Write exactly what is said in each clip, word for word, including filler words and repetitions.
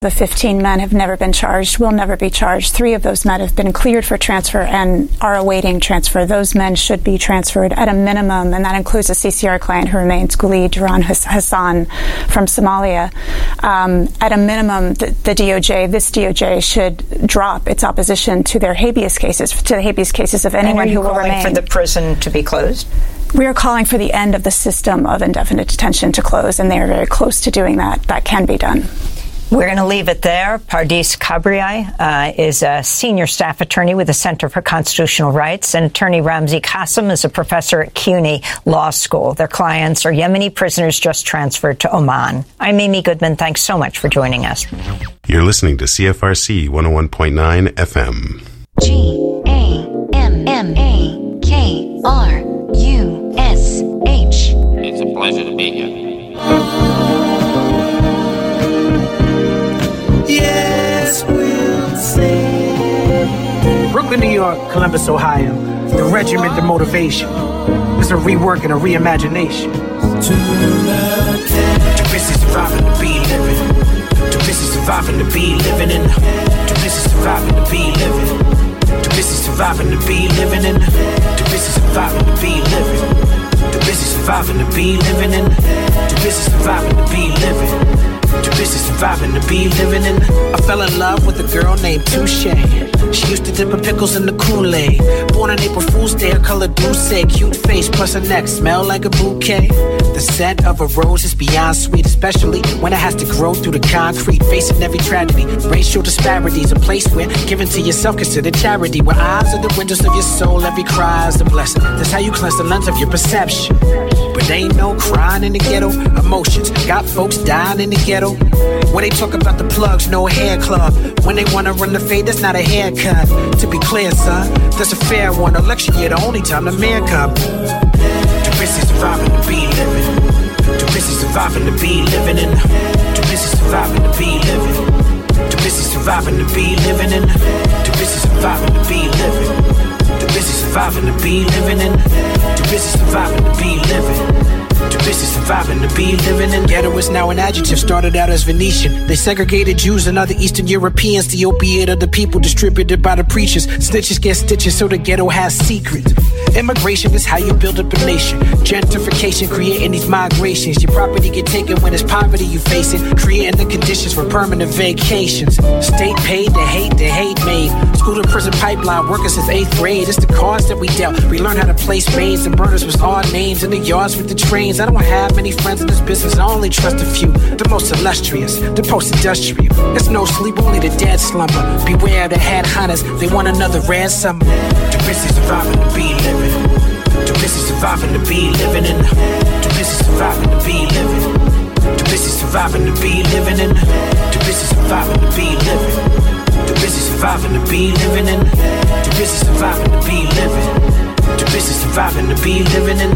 The fifteen men have never been charged, will never be charged. Three of those men have been cleared for transfer and are awaiting transfer. Those men should be transferred at a minimum, and that includes a C C R client who remains, Guli Duran Hassan from Somalia. Um, at a minimum, the, the D O J, this D O J, should drop its opposition to their habeas cases, to the habeas cases of anyone who will remain. And are you calling for the prison to be closed? We are calling for the end of the system of indefinite detention to close, and they are very close to doing that. That can be done. We're going to leave it there. Pardis Kabriai uh, is a senior staff attorney with the Center for Constitutional Rights, and attorney Ramzi Qasim is a professor at CUNY Law School. Their clients are Yemeni prisoners just transferred to Oman. I'm Amy Goodman. Thanks so much for joining us. You're listening to C F R C one oh one point nine F M. G A M M A K R U S H. It's a pleasure to be here. Yes, we'll say. Brooklyn, New York, Columbus, Ohio. The regiment, the motivation. It's a rework and a reimagination. Too busy surviving to be living. Too busy surviving to be living in. Too busy surviving to be living. Too busy surviving to be living in. Too busy surviving to be living. Too busy surviving to be living in. Too busy surviving to be living. Too busy surviving to be living in. I fell in love with a girl named Touche. She used to dip her pickles in the Kool-Aid. Born on April Fool's Day, her color douce. Cute face plus her neck smell like a bouquet. The scent of a rose is beyond sweet, especially when it has to grow through the concrete. Facing every tragedy, racial disparities. A place where giving to yourself considered charity. Where eyes are the windows of your soul, every cry is a blessing. That's how you cleanse the lens of your perception. But ain't no crying in the ghetto. Emotions got folks dying in the ghetto. When they talk about the plugs, no hair club. When they wanna run the fade, that's not a haircut. To be clear, son, that's a fair one. Election year, the only time the man come. Too busy surviving to be living. Too busy surviving to be living in. Too busy surviving to be living. Too busy surviving to be living in. Too busy surviving to be living. Too busy surviving to be living in. Too busy surviving to be living. Too busy surviving to be living in. Ghetto is now an adjective, started out as Venetian. They segregated Jews and other Eastern Europeans. The opiate of the people distributed by the preachers. Snitches get stitches, so the ghetto has secrets. Immigration is how you build up a nation. Gentrification creating these migrations. Your property get taken when it's poverty you facing. Creating the conditions for permanent vacations. State paid, the hate, the hate made. School to prison pipeline, working since eighth grade. It's the cards that we dealt. We learned how to place maids and burners was our names. In the yards with the trains. I don't have many friends in this business. I only trust a few. The most illustrious, the post-industrial. There's no sleep, only the dead slumber. Beware the headhunters, they want another ransom. Too busy surviving to be living. Too busy surviving to be living in. Too busy surviving to be living. Too busy surviving to be living in. Too busy surviving to be living. Too busy surviving to be living in. Too busy surviving to be living. Too busy surviving to be living in.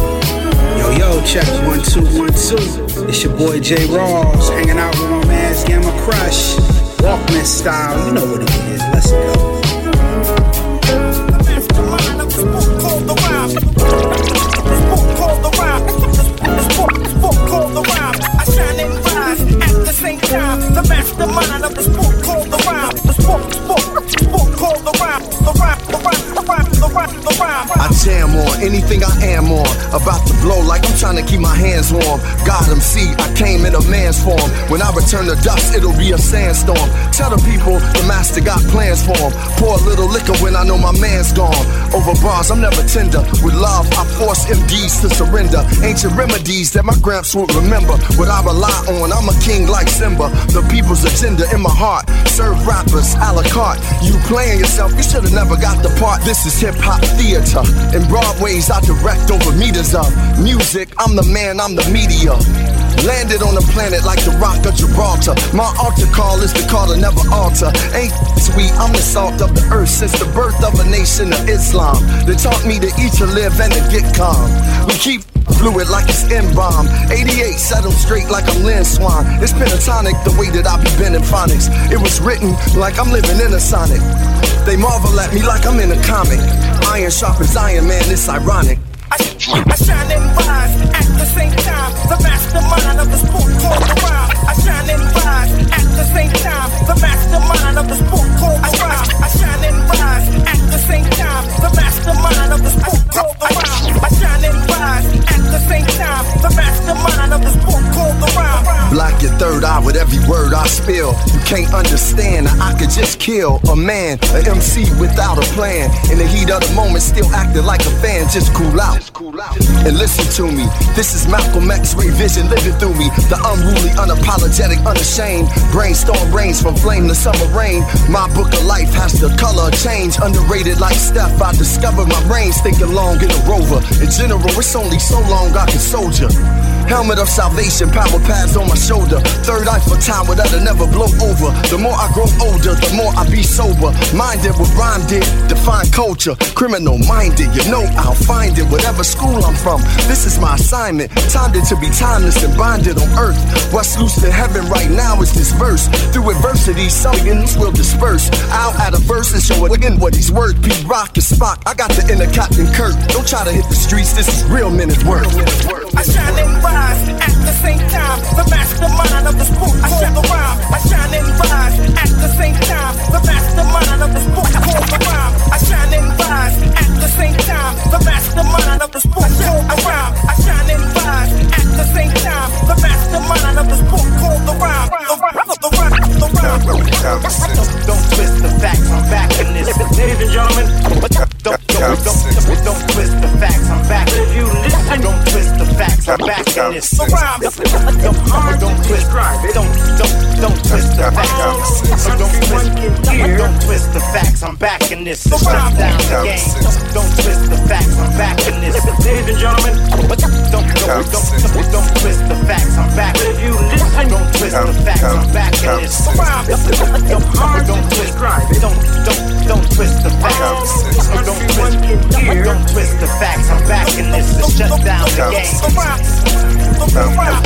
Yo, yo, check one, two, one, two. It's your boy J. Rawls, hanging out with my man's Gamma Crush. Walkman style, you know what it is. Let's go. This book called the rhyme. This book called the rhyme. This book, this book called the rhyme. I shine and rise at the same time. The mastermind of this book called the rhyme. This book, this book, this book called the rhyme. The rhyme, the rhyme, the rhyme, the rhyme, the rhyme. I jam on anything I am on. About to blow like I'm trying to keep my hands warm. God M C, I came in a man's form. When I return to dust, it'll be a sandstorm. Tell the people the master got plans for them. Pour a little liquor when I know my man's gone. Over bars, I'm never tender. With love, I force M Ds to surrender. Ancient remedies that my gramps would remember. What I rely on, I'm a king like Simba. The people's agenda in my heart. Serve rappers a la carte. You playing yourself, you should've never got the part. This is hip-hop theater. In Broadways, I direct over meters of music. I'm the man, I'm the media. Landed on the planet like the Rock of Gibraltar. My altar call is the call to never alter. Ain't sweet, I'm the salt of the earth since the birth of a nation of Islam. They taught me to eat, to live, and to get calm. We keep fluid like it's M-bomb. eighty-eight, set them straight like I'm Lynn Swan. It's pentatonic the way that I be bending phonics. It was written like I'm living in a sonic. They marvel at me like I'm in a comic. Iron sharpens iron, man, it's ironic. I, I shine and rise at the same time. The mastermind of the sport called the rhyme. I shine and rise at the the same time, the mastermind of the sport called the rhyme. I shine and rise at the same time, the mastermind of the sport called the rhyme. I shine and rise at the same time, the mastermind of the sport called the rhyme. Block your third eye with every word I spill. You can't understand, I could just kill a man, an M C without a plan. In the heat of the moment, still acting like a fan. Just cool out and listen to me. This is Malcolm X-ray vision living through me. The unruly, unapologetic, unashamed. Brainstorm rains from flame to summer rain. My book of life has the color of change. Underrated like Steph, I discovered my brains thinking long in a rover. In general, it's only so long I can soldier. Helmet of salvation, power pads on my shoulder. Third eye for time without it never blow over. The more I grow older, the more I be sober. Minded what rhyme did, define culture. Criminal minded, you know I'll find it. Whatever school I'm from, this is my assignment. Timed it to be timeless and bonded on earth. What's loose in heaven right now is this verse. Through adversity, some begins will disperse. I'll add a verse and show it again what he's worth. Pete Rock and Spock, I got the inner Captain Kirk. Don't try to hit the streets, this is real men at work. I shine and rise at the same time, the mastermind of the sport called the rhyme. I shine and rise at the same time, the mastermind of the sport called the rhyme. I shine and rise at the same time, the mastermind of the sport called the rhyme. I shine and rise at the same time, the mastermind of the sport called the rhyme. The rhyme, the rhyme, the rhyme. Don't twist the facts, I'm back in this. Ladies and gentlemen, don't, don't, don't, don't, don't twist the facts, I'm back. If you listen, don't twist the facts, I'm back in this. The rhyme. Don't, don't twist, don't, don't, don't twist the facts. Don't twist, don't twist the facts, I'm back in this. Shut down the game. Don't twist the facts, I'm back in this. Ladies and gentlemen, don't, don't, don't, don't, don't twist the facts, I'm back. If you listen, don't twist the facts, I'm back in this. The rhyme. Don't, don't twist, don't, don't, don't twist the facts. Don't twist, don't twist the facts, I'm back in this. Shut down the game. The rhyme. The rhyme.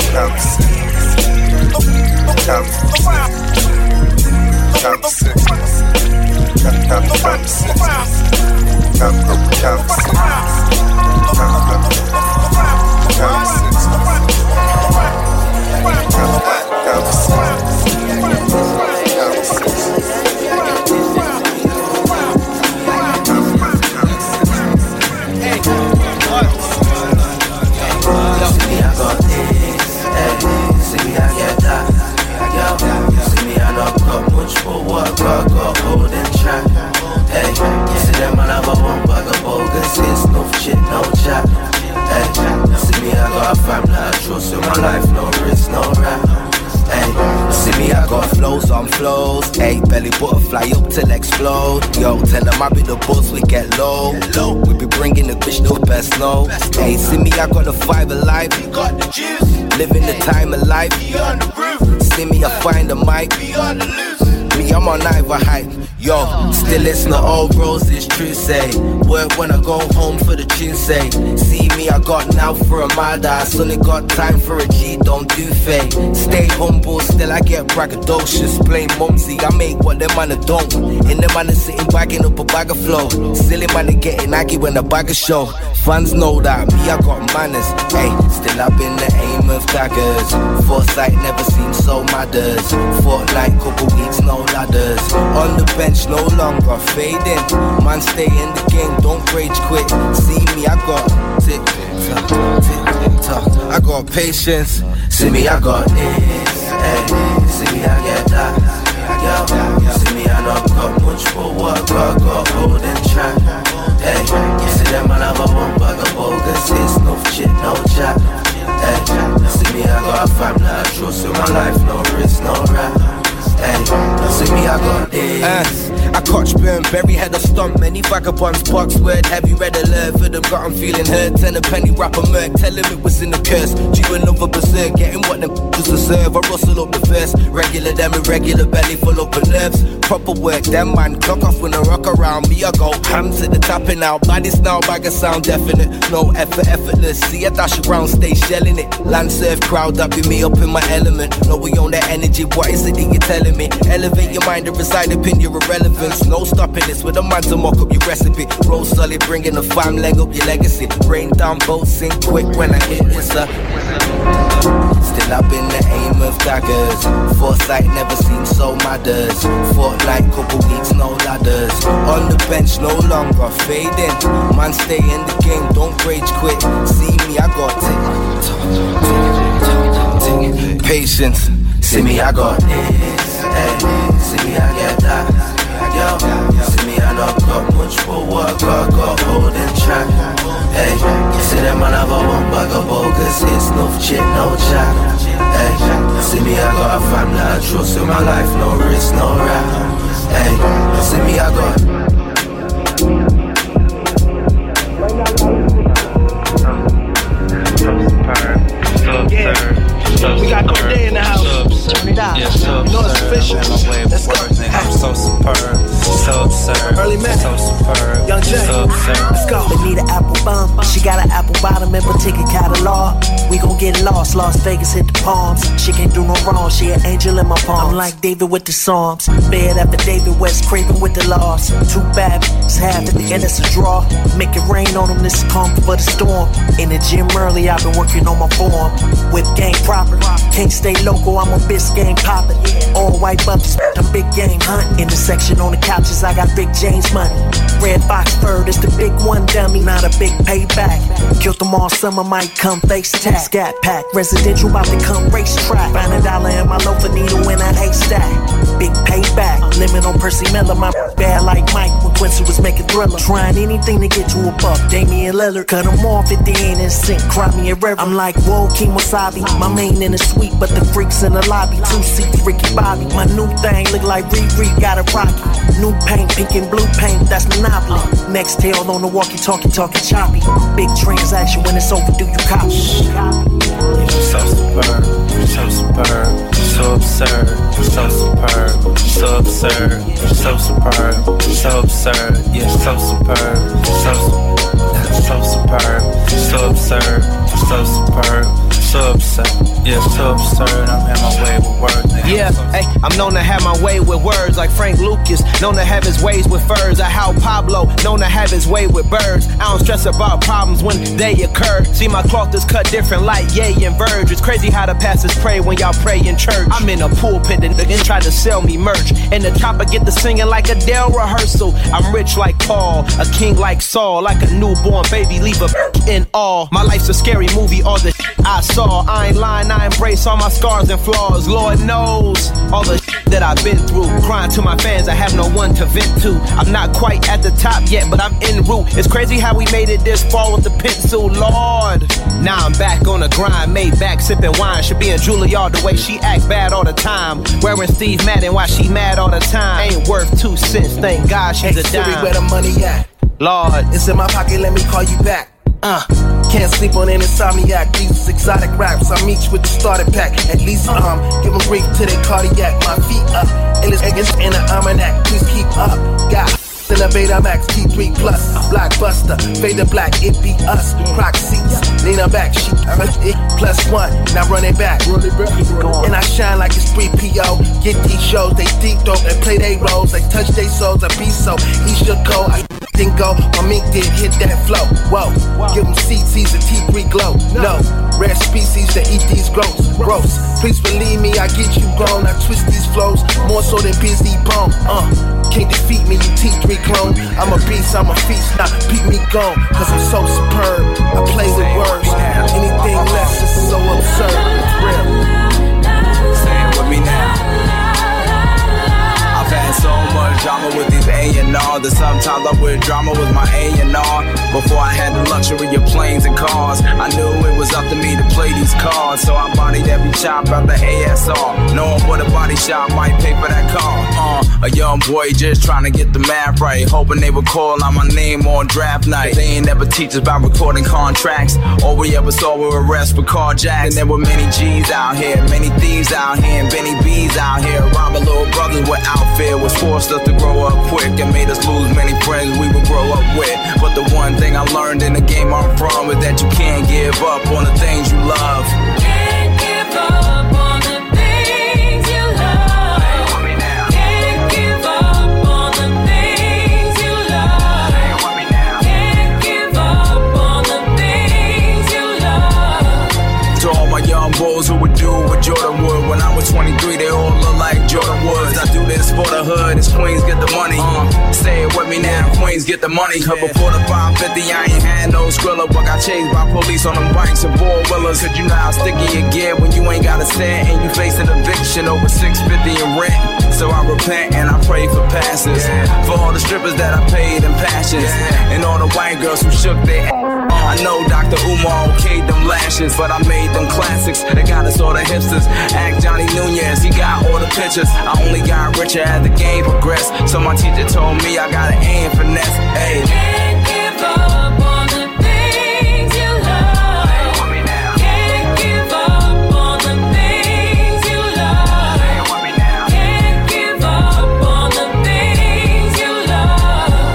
Hey, belly butterfly up till explode. Yo, tell them I be the boss, we get low. Low, we be bringing the bitch no best no. Hey, see me, I got the five alive. You got the juice. Living the time of life. Be on the roof. See me, I find the mic. Be on the loose. Me, I'm on Iver hype. Yo, still listen to old roses, true say. Work when I go home for the tune say. See me, I got now for a mad ass. Only got time for a G, don't do fake. Stay humble, still I get braggadocious. Play mumsy, I make what them man don't. In the man sitting bagging up a bag of flow. Silly man getting aggy when the bag of show. Fans know that, me I got manners. Hey, still up in the aim of daggers. Foresight never seemed so matters. Fortnite, couple weeks, no ladders. On the bench, no longer fading. Man, stay in the game, don't rage quit. See me, I got tick tock, tick tock. I got patience. See me, I got this. Hey, see me, I get that. Yo, see me, I don't got much for what I got, got hold and track. Hey, see them man have a one bag of bogus. It's no shit, no chat. Hey, see me, I got a family I trust in my life, no risk, no rap. Hey, see me, I got this. Uh, I catch burn, berry head of stump. Many vagabonds, box word, heavy red alert. For them got I'm feeling hurt. Ten a penny rapper murk, tell him it was in the curse. Due another berserk, getting what them just deserve. I rustle up the first, regular them irregular belly full up of nerves. Proper work, them man clock off when I rock around me. I go ham to the tapping out. Bodies now, bag of sound definite. No effort, effortless. See I dash around, stay shelling it. Land surf crowd, that be me up in my element. Know we own that energy, what is it that you're telling me? Elevate your mind and reside up in your irrelevance. No stopping list with a man to mock up your recipe. Roll solid, bringing the fam, leg up your legacy. Rain down boats, sing quick when I hit this up. Still up in the aim of daggers. Foresight never seen so matters. Fought like couple weeks, no ladders. On the bench, no longer fading. Man, stay in the game, don't rage quit. See me, I got it. Patience. See me, I got this. Hey, see me, I get that. Yo, see me, I don't got much for work. I got holding track. Hey, see them man have a one bag of bogus. It's no shit, no chat. Hey, see me, I got a family I trust in my life. No risk, no rap. Hey, see me, I got. Yeah, we got Corday in the house. Turn it out. You know it's official. Let's go. I'm so superb, so absurd. Early man, so superb, Young Jay. so absurd. Let's go. They need an apple bump. She got an apple bottom and ticket catalog. We gon' get lost. Las Vegas hit the palms. She can't do no wrong. She an angel in my palm. I'm like David with the Psalms. Bed after David West Craven with the loss. Two bad b****s half at the end it's a draw. Make it rain on them. This is calm for the storm. In the gym early, I've been working on my form. Whip game proper. Can't stay local. I'm a bitch game poppin'. All white buffs. I'm big game hunt. In the section on the couches, I got Big James money. Red Fox fur, it's the big one dummy, not a big payback. Killed them all summer, might come face tag. Scat pack, residential about to come racetrack. Find a dollar in my loaf of needle in a haystack. Big payback, limit on Percy Miller. My bad like Mike when Quincy was making Thriller. Trying anything to get to a buck. Damian Lillard, cut him off at the end and sink. Cry me a river. I'm like, whoa, King Wasabi. My main in the suite, but the freaks in the lobby. Two seats, Ricky Bobby. My new thing look like Riri, got a rocky. New paint, pink and blue paint, that's Monopoly. Next tail on the walkie-talkie, talking choppy. Big transaction when it's overdue, you copy. So superb, so superb, so absurd, so superb, so absurd, so superb, so absurd, yeah, so superb, so so superb, so absurd, so superb, so absurd, yeah, so absurd. I'm in my way with words. Yeah, hey, I'm known to have my way with words like Frank Lucas, known to have his ways with furs. I how Pablo, known to have his way with birds. I don't stress about problems when they occur. See, my cloth is cut different like Ye and Verge. It's crazy how the pastors pray when y'all pray in church. I'm in a pulpit and they try to sell me merch. And the chopper get to singing like a Dell rehearsal. I'm rich like Paul, a king like Saul, like a newborn baby, leave a in awe. My life's a scary movie, all the I saw. I ain't lying, I embrace all my scars and flaws. Lord knows all the that I've been through. Crying to my fans, I have no one to vent to. I'm not quite at the top yet, but I'm en route. It's crazy how we made it this far with the pencil, Lord. Now I'm back on the grind, made back sipping wine. Should be in Juilliard the way she act bad all the time. Wearing Steve Madden while she mad all the time. Ain't worth two cents, thank God she's hey, a dime. Siri, where the money at? Lord, it's in my pocket, let me call you back. Uh, can't sleep on an insomniac. These exotic raps, I meet you with the starter pack. At least um, give them grief to their cardiac. My feet up, endless eggs in an almanac. Please keep up, got in a Beta Max T three plus, Blockbuster, Vader Black, it be us. Croc seats, lean her back, she it plus one, now run it back. And I shine like it's three P O. Get these shows, they deep throat and play they roles. They touch they souls, I be so. He should go, I didn't go, my mink did hit that flow. Whoa, give them C Ts a T three glow. No, rare species that eat these gross. Gross, please believe me, I get you grown. I twist these flows, more so than busy bone. Uh, can't defeat me, you T three clone. I'm a beast, I'm a feast, now peep me gone. Cause I'm so superb, I play with words. Anything less is so absurd, it's real. Say it with me now. I've had so much drama with these A and R that sometimes I wear drama with my A and R. Before I had the luxury of planes and cars, I knew it was up to me to play these cards. So I bodied every chop out the A S R, knowing what a body shop might pay for that car. Uh, a young boy just trying to get the math right, hoping they would call out my name on draft night. They ain't never teach us about recording contracts. All we ever saw were arrests for carjacks. And there were many G's out here, many thieves out here, and Benny B's out here. Robbing little brothers with outfit was forced us to grow up quick and made us lose many friends we would grow up with. But the one thing I learned in the game I'm from is that you can't give up on the things you love. Can't give up on the things you love. Can't give up on the things hood, it's Queens get the money. Uh, say it with me now, Queens get the money. Cause before the five fifty, I ain't had no Skrilla, but got chased by police on them bikes and four wheelers. Cause you know how sticky it get when you ain't got a cent and you facing eviction over six fifty in rent. So I repent and I pray for passes, yeah. For all the strippers that I paid in passions, yeah. And all the white girls who shook their ass. I know Doctor Umar okayed them lashes, but I made them classics that got us all the hipsters. Act Johnny Nunez, he got all the pictures. I only got richer as the game progressed. So my teacher told me I got an A in finesse. Hey. Can't give up on the things you love. Say it with me now. Can't give up on the things you love. Say it with me now. Can't give up on the things you love.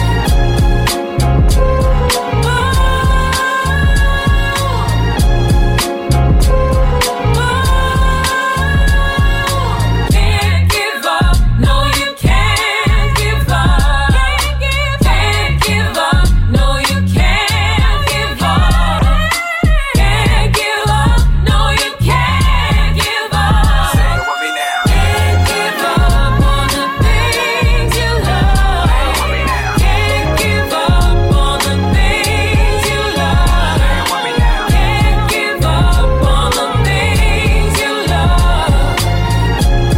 Can't give up. No, you can't give up. Can't give up. No, you can't give up. Can't give up. No, you can't give up. Say it with me now. Can't give up on the things you love. Say it with me now. Can't give up on the things you love. Say it with me now. Can't give up on the things you love.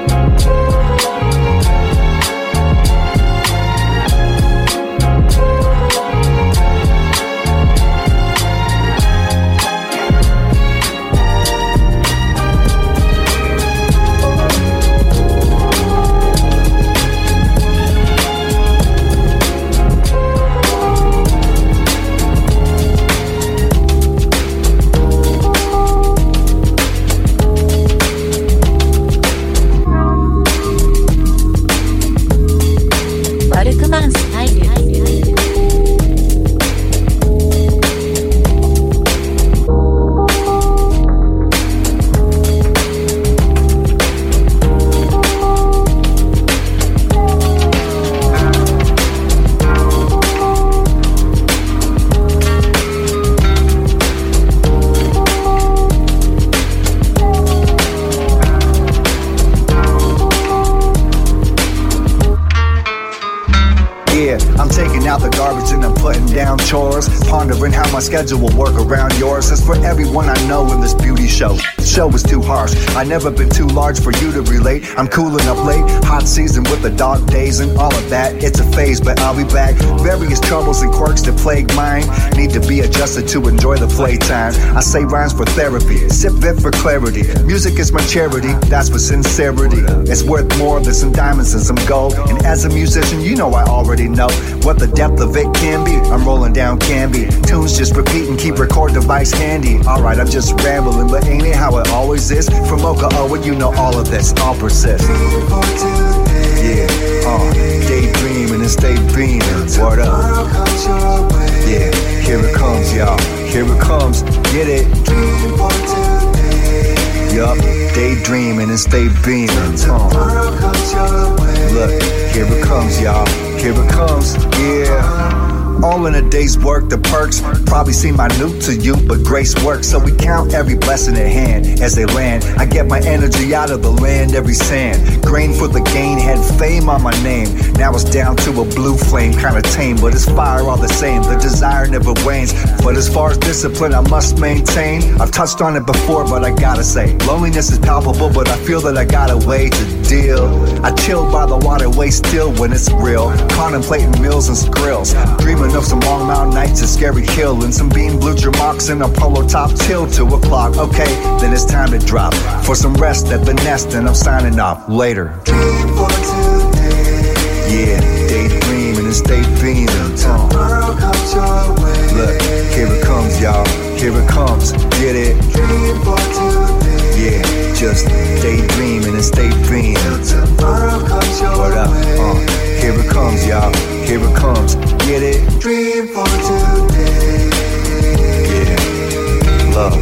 월크만 스타일. Yeah, I'm taking out the garbage and I'm putting down chores. Pondering how my schedule will work around yours. As for everyone I know in this beauty show, the show is too harsh. I never been too large for you to relate. I'm cooling up late, hot season with the dark days and all of that. It's a phase, but I'll be back. Various troubles and quirks that plague mine need to be adjusted to enjoy the playtime. I say rhymes for therapy, sip it for clarity. Music is my charity, that's for sincerity. It's worth more than some diamonds and some gold. And as a musician, you know I already know what the depth of it can be. I'm rolling down Canby, tunes just repeat and keep record device handy. Alright, I'm just rambling, but ain't it how it always is? From Oka Owen, you know all of this, I'll persist. Yeah, uh, daydreaming and stay beaming. Word up. Yeah, here it comes, y'all. Here it comes, get it. Yup, daydreaming and stay beaming. Uh. Look, here it comes, y'all. Here it comes, yeah. All in a day's work, the perks probably seem minute to you, but grace works, so we count every blessing at hand as they land. I get my energy out of the land, every sand. Grain for the gain, had fame on my name. Now it's down to a blue flame, kinda tame, but it's fire all the same. The desire never wanes, but as far as discipline, I must maintain. I've touched on it before, but I gotta say, loneliness is palpable, but I feel that I got a way to deal. I chill by the waterway still when it's real, contemplating meals and skrills, dreaming of some long mountain nights at Scary Hill and some bean blue Jermocks in a polo top till two o'clock. Okay, then it's time to drop for some rest at the nest, and I'm signing off later. Dream for today. Yeah, daydreaming and stay beaming. Uh. Look, here it comes, y'all. Here it comes. Get it? Dream for today. Yeah, just daydreaming and stay beaming. Word up. Uh. Here it comes, y'all. Here it comes. Get it? Dream for today. Yeah, love.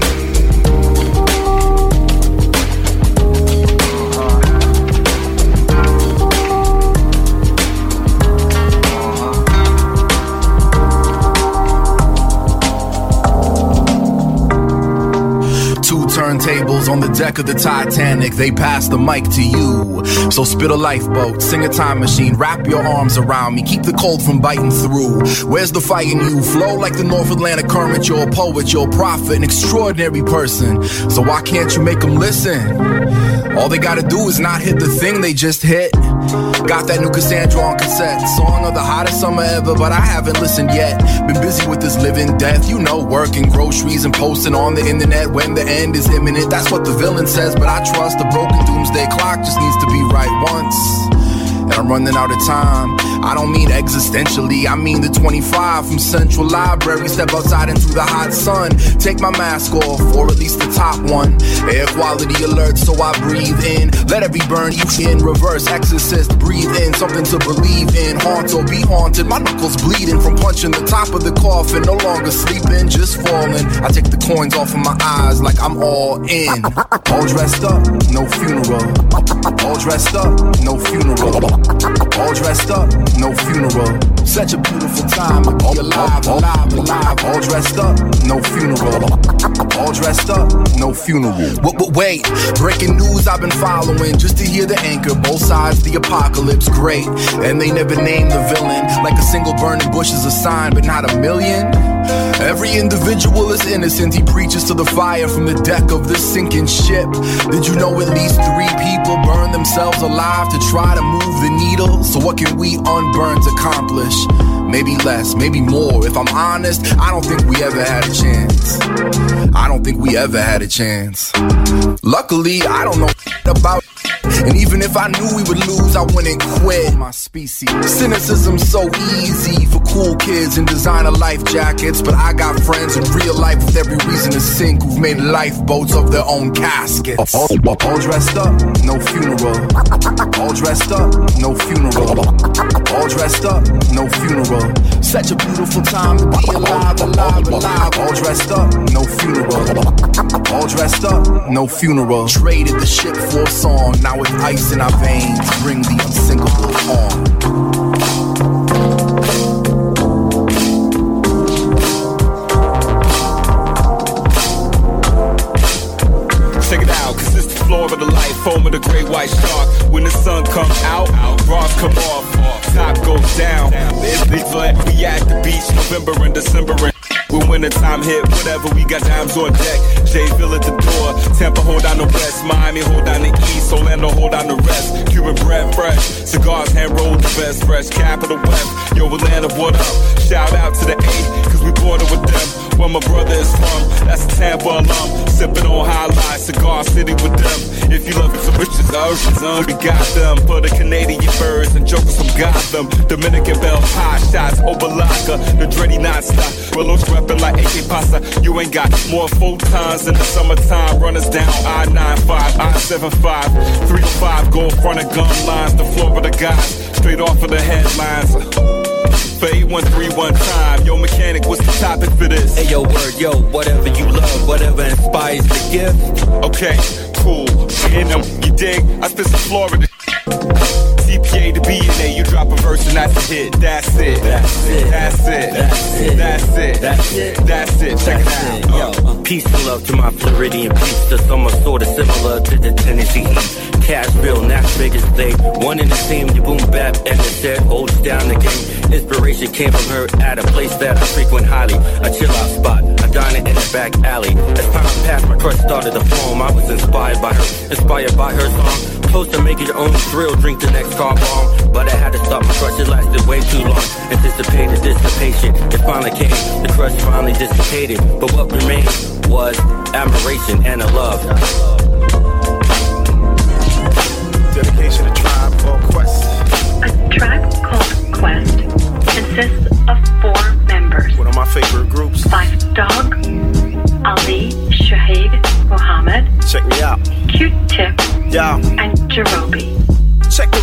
Two turntables on the deck of the Titanic, they pass the mic to you. So spit a lifeboat, sing a time machine, wrap your arms around me, keep the cold from biting through. Where's the fight in you? Flow like the North Atlantic current. You're a poet, you're a prophet, an extraordinary person. So why can't you make them listen? All they gotta do is not hit the thing they just hit. Got that new Cassandra on cassette, song of the hottest summer ever, but I haven't listened yet. Been busy with this living death, you know, working groceries and posting on the internet when the end is imminent. That's what the villain says, but I trust the broken doomsday clock just needs to be right once. And I'm running out of time. I don't mean existentially, I mean the twenty-five from Central Library. Step outside into the hot sun, take my mask off, or at least the top one. Air quality alert, so I breathe in. Let every burn you in reverse, exorcist, breathe in. Something to believe in, haunt or be haunted. My knuckles bleeding from punching the top of the coffin. No longer sleeping, just falling. I take the coins off of my eyes like I'm all in. All dressed up, no funeral. All dressed up, no funeral. All dressed up, no funeral. Such a beautiful time to be alive, alive, alive. All dressed up, no funeral. All dressed up, no funeral. But, but wait, breaking news I've been following just to hear the anchor. Both sides, the apocalypse, great. And they never named the villain. Like a single burning bush is a sign, but not a million. Every individual is innocent. He preaches to the fire from the deck of this sinking ship. Did you know at least three people burn themselves alive to try to move the needle? So what can we unburned accomplish? Maybe less, maybe more. If I'm honest, I don't think we ever had a chance. I don't think we ever had a chance. Luckily, I don't know about. And even if I knew we would lose, I wouldn't quit. My species. Cynicism's so easy for cool kids in designer life jackets. But I got friends in real life with every reason to sink who've made lifeboats of their own caskets. All, all dressed up, no funeral. All dressed up, no funeral. All dressed up, no funeral. Such a beautiful time to be alive, alive, alive. All dressed up, no funeral. All dressed up, no funeral. Traded the ship for a song. Now with ice in our veins, bring the unsinkable on. Check it out, cause it's the floor of the life, foam of the great white shark. When the sun comes out, bras come off, top goes down. We at the beach, November and December. When wintertime hit, whatever, we got dimes on deck. Jayville at the door, Tampa hold down the west, Miami hold down the east, Orlando hold down the rest. Cuban bread fresh, cigars hand rolled the best, fresh capital west. Yo, Atlanta, what up? Shout out to the A, cause we border with them. Where my brother is from, that's a Tampa alum. Sipping on High Life, Cigar City with them. If you love it, some riches, oceans, we got them. For the Canadian birds and jokers from Gotham. Dominican Bell, high shots, Obalaka, the dready non-stop. Willows reppin' like A K Pasa. You ain't got more photons in the summertime. Runners down I ninety-five, I seventy-five, three oh five, go in front of gun lines. The Florida guys, straight off of the headlines. For eight one three one time, yo mechanic, what's the topic for this? Hey yo word, yo, whatever you love, whatever inspires the gift. Okay, cool, in them, you dig? I spit some Florida. C P A to B in there, you drop a verse and that's a hit. That's it. That's it. That's it. That's it. That's it. That's it. That's it. Check it out. Yo, peace and love to my Floridian peeps. The summer sort of similar to the Tennessee heat. Cashville, Nas Vegas, they one in the same. The boom bap and the set holds down the game. Inspiration came from her at a place that I frequent highly. A chill out spot, a diner in the back alley. As time passed, my crush started to form. I was inspired by her, inspired by her song. Close to make your own thrill, drink the next car bomb. But I had to stop my crush, it lasted way too long. Anticipated dissipation, it finally came. The crush finally dissipated, but what remained was admiration and a love. Dedication to Tribe Called Quest. A Tribe Called Quest consists of four members. One of my favorite groups. Five Dog, Ali Shaheed Muhammad. Check me out. Q-Tip. Yeah. And Jerobi. Check the rhyme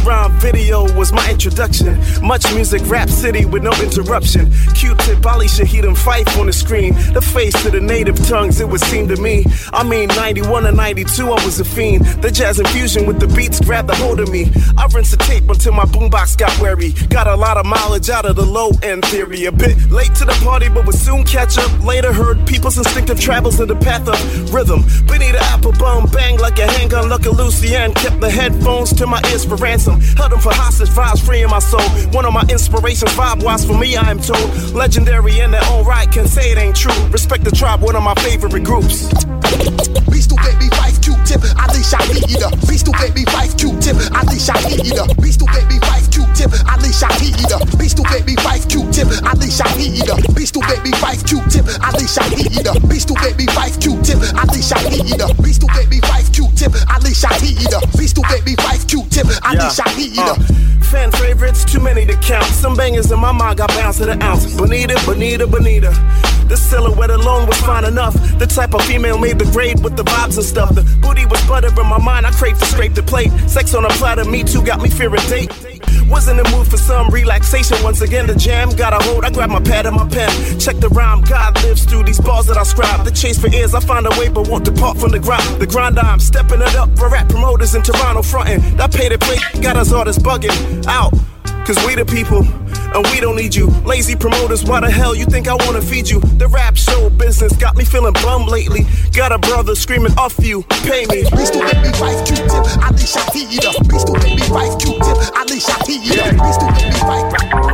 video was my introduction. Much music, rap city with no interruption. Q-Tip, Ali Shaheed and Fife on the screen. The face to the native tongues, it would seem to me. I mean, ninety-one and ninety-two, I was a fiend. The jazz infusion with the beats grabbed a hold of me. I rinsed the tape until my boombox got wary. Got a lot of mileage out of the low-end theory. A bit late to the party, but would soon catch up. Later heard people's instinctive travels in the path of rhythm. Benita Applebum bang like a handgun. Lucky Lucienne kept the headphones to my ears for ransom. Held them for hostage vibes, freeing my soul. One of my inspirations, vibe wise for me, I am told. Legendary in their own right, can say it ain't true. Respect the tribe, one of my favorite groups. Beast to baby five Q-Tip, Ali Shaheed eater. Beast to baby five Q-Tip, Ali Shaheed eater. Beast to baby five Q-Tip, Ali Shaheed eater. Beast to baby five Q-Tip, Ali Shaheed eater. Beast to baby five Q-Tip, Ali Shaheed eater. Beast to baby five Q-Tip, Ali Shaheed eater. Beast to baby five Q-Tip, Ali Shaheed eater. Beast to baby five Q-Tip, Ali Shaheed eater. Fan favorites, too many to count. Some bangers in my mind got bounced to the ounce. Bonita, Bonita, Bonita. The silhouette alone was fine enough. The type of female made the grade with the vibes and stuff. The booty was butter in my mind, I craved to scrape the plate. Sex on a platter, me too, got me fearing date. Was in the mood for some relaxation. Once again, the jam got a hold. I grabbed my pad and my pen. Check the rhyme. God lives through these bars that I scribe. The chase for ears, I find a way, but won't depart from the grind. The grind, I'm stepping it up for rap promoters in Toronto frontin'. That pay to play got us all this bugging out. Cause we the people, and we don't need you. Lazy promoters, why the hell you think I wanna feed you? The rap show business got me feeling bummed lately. Got a brother screaming off you, pay me. Beast to baby five Q-Tip, Ali Shaheed eater. Beast to baby five Q-Tip, Ali Shaheed eater. Beast to baby five.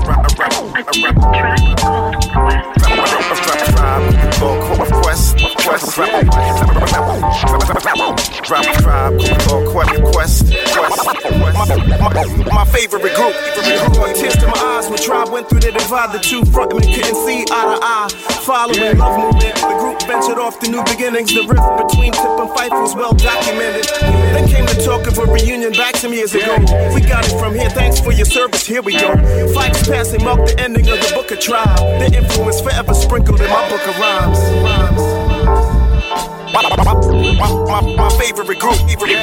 Quest, quest, quest, quest, my favorite group. Tears to my eyes when Tribe went through the divide. The two frontmen couldn't see eye to eye. Following love movement, the group ventured off to new beginnings. The rift between Tip and Fife was well documented. Then came the talk of a reunion back some years ago. We got it from here, thanks for your service, here we go. Fife's passing marked the ending of the book of Tribe. The influence forever sprinkled in my book of rhymes. My, my, my, my, my favorite group.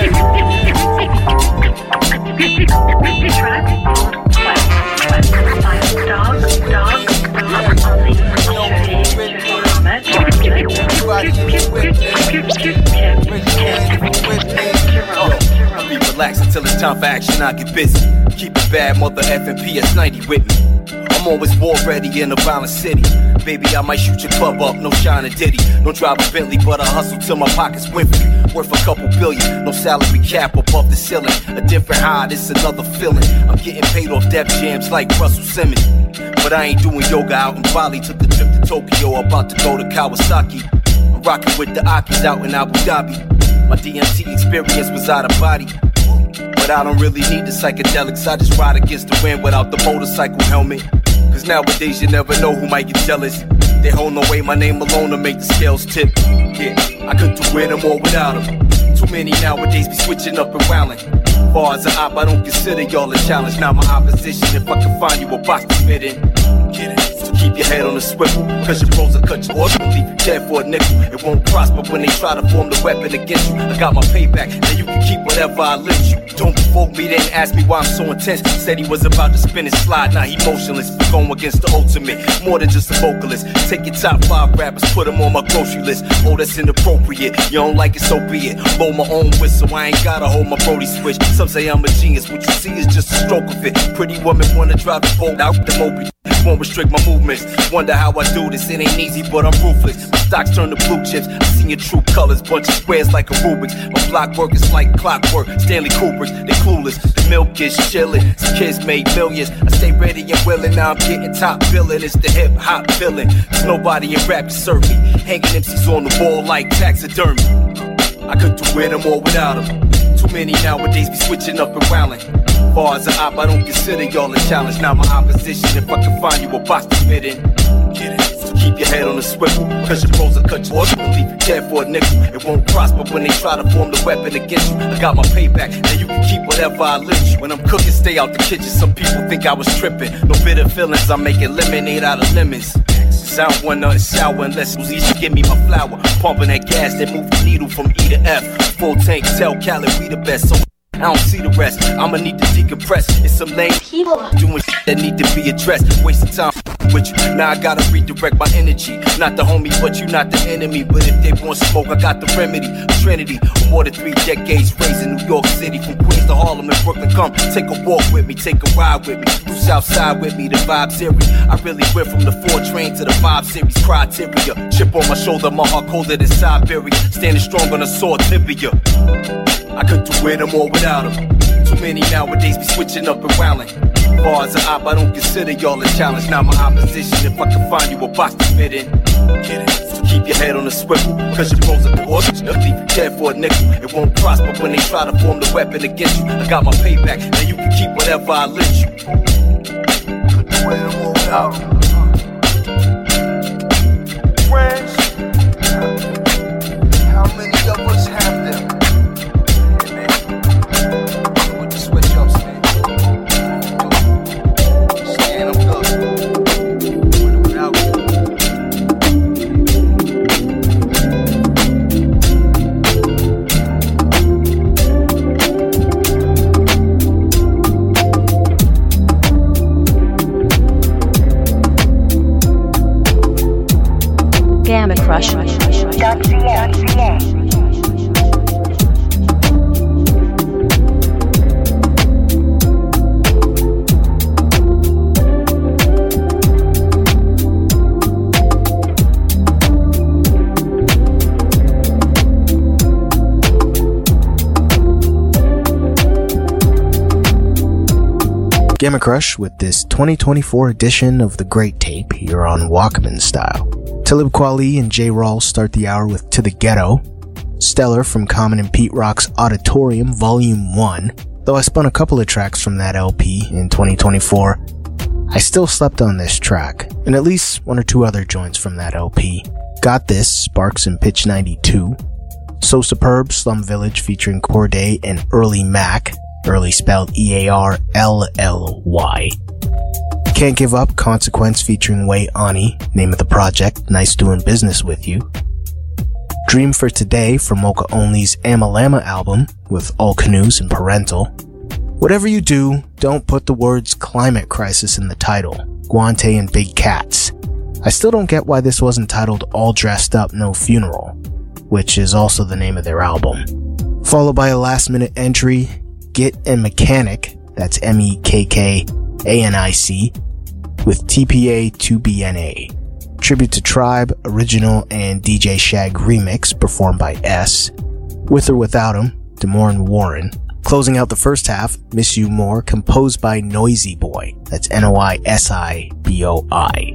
Be relaxed until it's time for action, I get busy. Keep it bad, mother F and P S ninety with me. I'm always war ready in a violent city. Baby, I might shoot your club up, no shine and ditty. Don't drive a Bentley, but I hustle till my pockets Winfrey. Worth a couple billion, no salary cap above the ceiling. A different high, it's another feeling. I'm getting paid off Def Jams like Russell Simmons. But I ain't doing yoga out in Bali. Took a trip to Tokyo, about to go to Kawasaki. I'm rocking with the Akis out in Abu Dhabi. My D M T experience was out of body. But I don't really need the psychedelics. I just ride against the wind without the motorcycle helmet. Cause nowadays you never know who might get jealous. They hold no way my name alone to make the scales tip. Yeah, I couldn't do it no more without them. Too many nowadays be switching up and wildin'. Far as an op, I don't consider y'all a challenge. Not my opposition if I can find you a box to fit in. Get it? So keep your head on the swivel. Cause your bros will cut you off and leave you dead for a nickel. It won't prosper when they try to form the weapon against you. I got my payback, now you can keep whatever I lent you. Don't provoke me, then ask me why I'm so intense. Said he was about to spin his slide, now he motionless. Going against the ultimate, more than just a vocalist. Take your top five rappers, put them on my grocery list. Oh, that's inappropriate, you don't like it, so be it. Blow my own whistle, I ain't gotta hold my Brody switch. Some say I'm a genius, what you see is just a stroke of it. Pretty women wanna drive the boat out the Moby. Won't restrict my movements. Wonder how I do this, it ain't easy, but I'm ruthless. My stocks turn to blue chips, I see your true colors. Bunch of squares like a Rubik's. My block work is like clockwork. Stanley Kubrick's, they clueless. The milk is chillin', some kids made millions. I stay ready and willing, now I'm getting top billing. It's the hip hop villain. There's nobody in rap to serve me. Hanging M Cs on the wall like taxidermy. I could do it no more without them. Too many nowadays be switching up and wildin'. Far as an op, I don't consider y'all a challenge. Not my opposition if I can find you a box to fit in. Get it? So keep your head on the swivel. Cause your bros will cut you off and leave you dead for a nickel. It won't prosper when they try to form the weapon against you. I got my payback, now you can keep whatever I lent you. When I'm cooking, stay out the kitchen. Some people think I was tripping. No bitter feelings, I'm making lemonade out of lemons. Cause I don't want nothing sour unless Uzi should give me my flour. Pumping that gas that move the needle from E to F. Full tank, tell Khaled we the best. So I don't see the rest. I'ma need to decompress. It's some lame people doing shit that need to be addressed. Wasting time with you. Now I gotta redirect my energy. Not the homie, but you not the enemy. But if they want smoke, I got the remedy. Trinity, more than three decades raised in New York City. From Queens to Harlem and Brooklyn, come take a walk with me, take a ride with me. Through Southside with me, the vibe's eerie. I really went from the four train to the five series criteria. Chip on my shoulder, my heart colder than Siberia. Standing strong on a sore tibia. I could do it, I'm all without him. Too many nowadays be switching up and wildin'. Far as an op, I don't consider y'all a challenge. Not my opposition, if I can find you a box to fit in. Get it? So keep your head on the swivel, cause your pros are the organs. They'll leave you dead for a nickel. It won't prosper when they try to form the weapon against you. I got my payback, now you can keep whatever I lent you. Could do it, I'm all without him. Friends, how many of us have them? Gamma Crush. Gamma Crush with this twenty twenty-four edition of The Great Tape here on Walkman Style. Talib Kweli and J. Rawls start the hour with To the Ghetto. Stellar from Common and Pete Rock's Auditorium Volume one. Though I spun a couple of tracks from that L P in twenty twenty-four, I still slept on this track, and at least one or two other joints from that L P. Got This, Sparks and Pitch ninety-two. So Superb, Slum Village featuring Corday and Early Mac, Early spelled E A R L L Y. Can't Give Up, Consequence featuring Way Ani, name of the project, Nice Doing Business With You. Dream for Today from Mocha Only's Amalama album with All Canoes and Parental. Whatever you do, don't put the words Climate Crisis in the title. Guante and Big Cats. I still don't get why this wasn't titled All Dressed Up No Funeral, which is also the name of their album. Followed by a last minute entry, Git and Mechanic, that's M E K K A N I C, with T P A two B N A. Tribute to Tribe, original and D J Shag remix performed by S. With or Without Him, DeMoran Warren. Closing out the first half, Miss You More, composed by Noisy Boy. That's N O I S I B O I.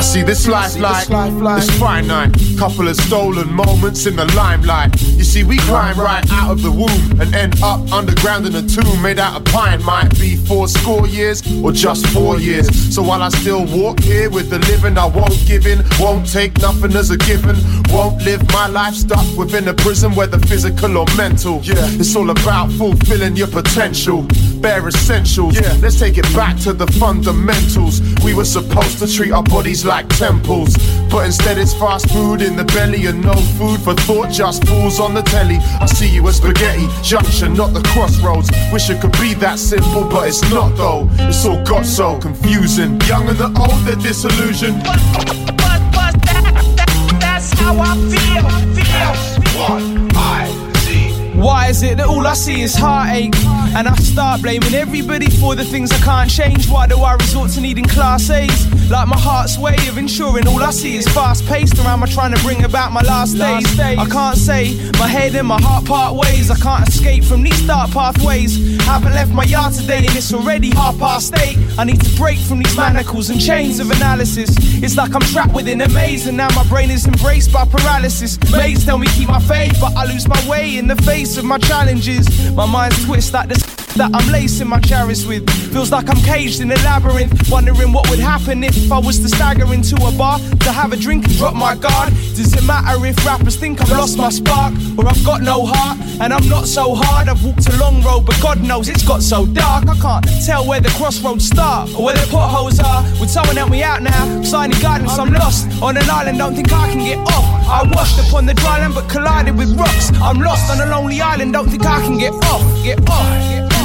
see this life like it's finite. Couple of stolen moments in the limelight. You see, we climb right out of the womb and end up underground in a tomb made out of pine. Might be four score years or just four years. So while I still walk here with the living, I won't give in, won't take nothing as a given, won't live my life stuck within a prison, whether physical or mental. Yeah, it's all about fulfilling your potential, bare essentials. Yeah, let's take it back to the fundamentals. We were supposed to treat our bodies like temples, but instead it's fast food in the belly and no food for thought, just fools on the telly. I see you as spaghetti junction, not the crossroads. Wish it could be that simple, but it's not though. It's all got so confusing. Young and the old, they're disillusioned. But, but, but that, that, that's how I feel, feel. What I see. Why is it that all I see is heartache? And I start blaming everybody for the things I can't change. Why do I resort to needing class A's? Like my heart's way of ensuring all I see is fast paced. Or am I trying to bring about my last days? I can't say my head and my heart part ways. I can't escape from these dark pathways. Haven't left my yard today and it's already half past eight. I need to break from these manacles and chains of analysis. It's like I'm trapped within a maze and now my brain is embraced by paralysis. Mates tell me keep my faith, but I lose my way in the face of my challenges. My mind's twist like the that I'm lacing my charities with. Feels like I'm caged in a labyrinth, wondering what would happen if I was to stagger into a bar to have a drink and drop my guard. Does it matter if rappers think I've lost my spark, or I've got no heart and I'm not so hard? I've walked a long road, but God knows it's got so dark. I can't tell where the crossroads start or where the potholes are. Would someone help me out now? Signing guidance, I'm lost on an island, don't think I can get off. I washed upon the dry land but collided with rocks. I'm lost on a lonely island, don't think I can get off. Get off, get off.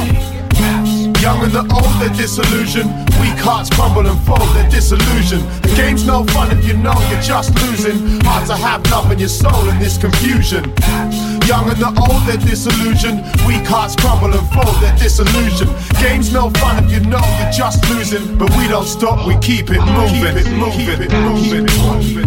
Young and the old, they're disillusioned. Weak hearts crumble and fold, they're disillusioned. The game's no fun if you know you're just losing. Hard to have love in your soul in this confusion. Young and the old, they're disillusioned. Weak hearts crumble and fold, they're disillusioned. Game's no fun if you know you're just losing. But we don't stop, we keep it moving. Keep it moving, keep it moving, moving.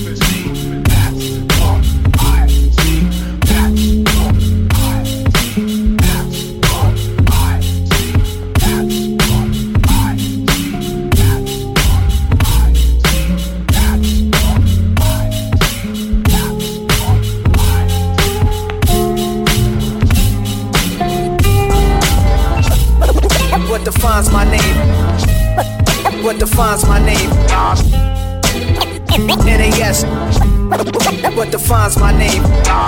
What defines my name? What defines my name? N A S. What defines my name?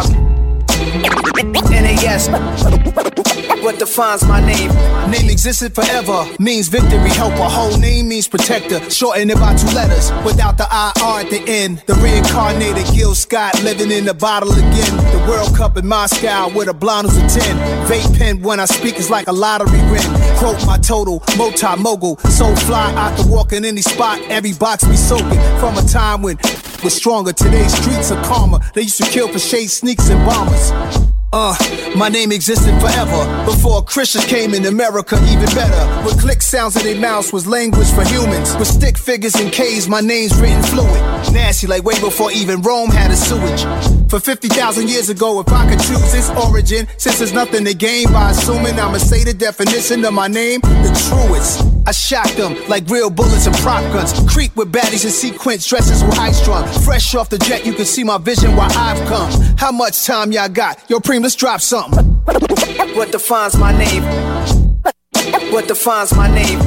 N A S. What defines my name? Name existed forever, means victory, helper. Whole name means protector, shorten it by two letters, without the I R at the end. The reincarnated Gil Scott, living in the bottle again. The World Cup in Moscow with a blonde who's a ten. Vape pen when I speak is like a lottery win. Quote my total, multi-mogul, so fly out to walk in any spot. Every box be soaking from a time when was stronger. Today's streets are calmer. They used to kill for shade sneaks and bombers. Uh, my name existed forever before Christians came in America, even better. With click sounds in their mouths was language for humans. With stick figures and K's, my name's written fluid. Nasty like way before even Rome had a sewage. For fifty thousand years ago, if I could choose its origin, since there's nothing to gain by assuming I'ma say the definition of my name, the truest. I shock them like real bullets and prop guns. Creep with baddies and sequence dresses with high strung. Fresh off the jet, you can see my vision where I've come. How much time y'all got? Yo, Preem, let's drop something. What defines my name? What defines my name?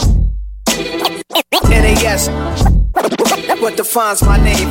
N A S. What defines my name?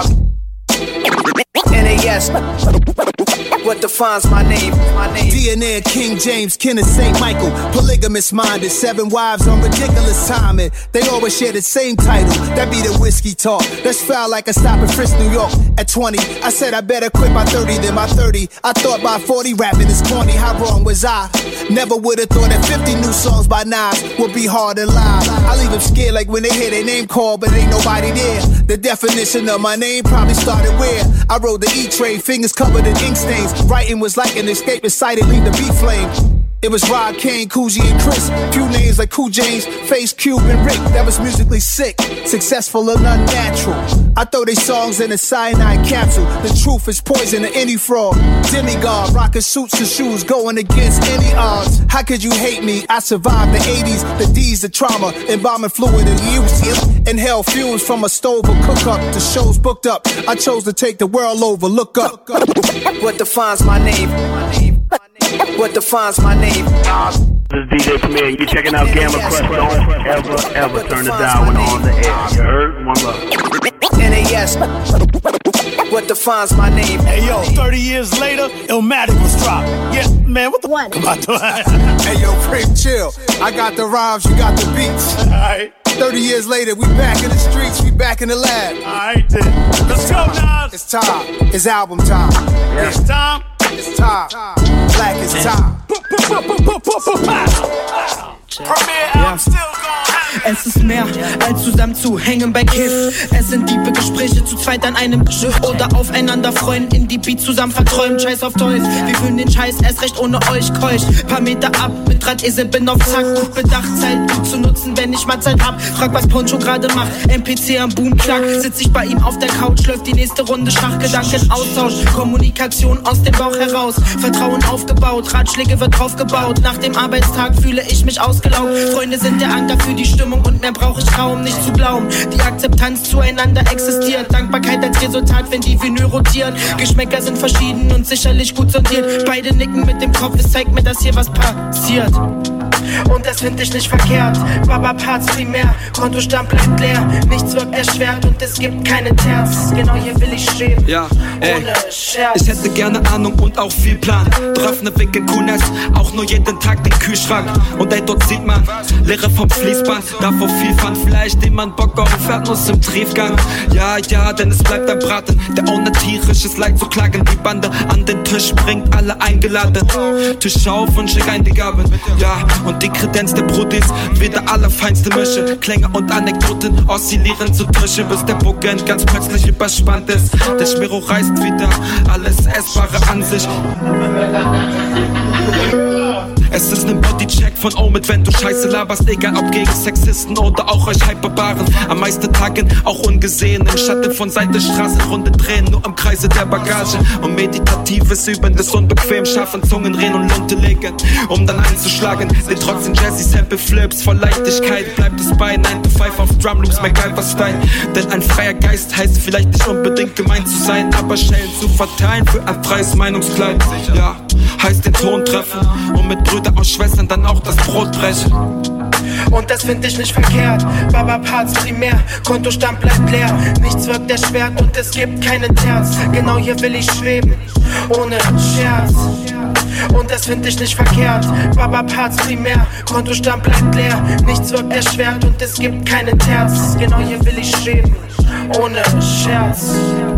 N A S. What defines my name? My name. D N A of King James, Kenneth Saint Michael. Polygamous minded, seven wives on ridiculous timing. They always share the same title. That be the whiskey talk. That's foul like a stop in Frisk, New York. At twenty, I said I better quit by thirty than by thirty. I thought by forty rapping is corny. How wrong was I? Never would've thought that fifty new songs by Nas would be hard to lie. I leave them scared like when they hear their name called, but ain't nobody there. The definition of my name probably started where I rode the E-Trade, fingers covered in ink stains. Writing was like an escape inside it, leave the beat flame. It was Rod Kane, Coogee, and Chris. Few names like Cool James, Face Cube, and Rick. That was musically sick, successful and unnatural. I throw they songs in a cyanide capsule. The truth is poison to any fraud. Demigod, rocking suits and shoes, going against any odds. How could you hate me? I survived the eighties, the D's, the trauma, embalming fluid and use. Inhale fumes from a stove or cook up. The show's booked up. I chose to take the world over. Look up. What defines my name? What defines my name? This is D J Premier. You checking out Gamma Crush. Don't ever, ever turn the dial when on the air. You heard? One love. N A S. What defines my name? Hey yo, thirty years later, Illmatic was dropped. Yeah, man, what the fuck am I doing? Hey yo, Prince, chill. I got the rhymes, you got the beats. Alright. thirty years later, we back in the streets, we back in the lab. Alright then. Let's go, Nas. It's time. It's album time. Yeah. It's time. It's time. Black is time. Premier album still going. Es ist mehr als zusammen zu hängen bei Kiff. Es sind tiefe Gespräche zu zweit an einem Schiff oder aufeinander freuen, in die Beat zusammen verträumen. Scheiß auf Toys, wir fühlen den Scheiß erst recht ohne euch keuch. Paar Meter ab, mit Drahtesel bin auf Zack. Gut bedacht, Zeit gut zu nutzen, wenn ich mal Zeit hab. Frag, was Poncho gerade macht, M P C am Boomplug. Sitz ich bei ihm auf der Couch, läuft die nächste Runde Schach. Gedanken, Austausch, Kommunikation aus dem Bauch heraus. Vertrauen aufgebaut, Ratschläge wird drauf gebaut. Nach dem Arbeitstag fühle ich mich ausgelaugt. Freunde sind der Anker für die Stimmung und mehr brauche ich kaum nicht zu glauben. Die Akzeptanz zueinander existiert. Dankbarkeit als Resultat, wenn die Vinyl rotieren. Geschmäcker sind verschieden und sicherlich gut sortiert. Beide nicken mit dem Kopf, es zeigt mir, dass hier was passiert. Und das find ich nicht verkehrt. Baba Parts primär, Kontostand bleibt leer. Nichts wirkt erschwert und es gibt keine Terz. Genau hier will ich stehen. Ja, ey, ich hätte gerne Ahnung und auch viel Plan. Doch öffne Winkel Kunes, auch nur jeden Tag den Kühlschrank. Und ey, dort sieht man Leere vom Fließband. Davor viel Pfand, vielleicht jemand Bock auf Erdnuss im Triefgang. Ja, ja, denn es bleibt ein Braten, der ohne tierisches Leid zu klagen. Die Bande an den Tisch bringt alle eingeladen. Tisch auf und schick ein die Gaben. Ja, und die Kredenz der Brudis, wieder allerfeinste Mische. Klänge und Anekdoten oszillieren zu Tische, bis der Bogen ganz plötzlich überspannt ist. Der Schmiro reißt wieder alles Essbare an sich. Es ist nen Bodycheck von Omid, wenn du Scheiße laberst, egal ob gegen Sexisten oder auch euch Hyperbaren. Am meisten Tagen auch ungesehen, im Schatten von Seite Straßenrunde drehen, nur im Kreise der Bagage. Und meditatives Üben des unbequem schaffen, Zungen drehen und Lunte legen, um dann einzuschlagen. Den trotzdem Jazzy Sample Flips, voll Leichtigkeit bleibt es bei nine to five auf Drumloops, MacGyver-Style. Denn ein freier Geist heißt vielleicht nicht unbedingt gemein zu sein, aber Schellen zu verteilen für ein freies Meinungskleid. Ja, heißt den Ton treffen und mit Brüder aus Schwestern dann auch das Brot brechen. Und das find ich nicht verkehrt. Baba Parts primär, Kontostand bleibt leer. Nichts wirkt erschwert und es gibt keine Terz. Genau hier will ich schweben, ohne Scherz. Und das find ich nicht verkehrt. Baba Parts primär, Kontostand bleibt leer. Nichts wirkt erschwert und es gibt keine Terz. Genau hier will ich schweben, ohne Scherz.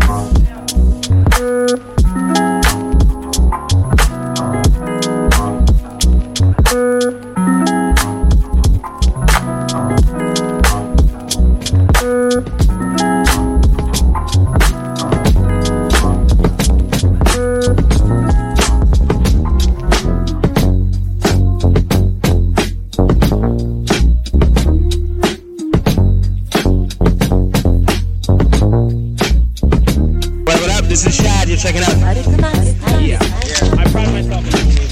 This is Shad, you're checking out. Yeah, I pride myself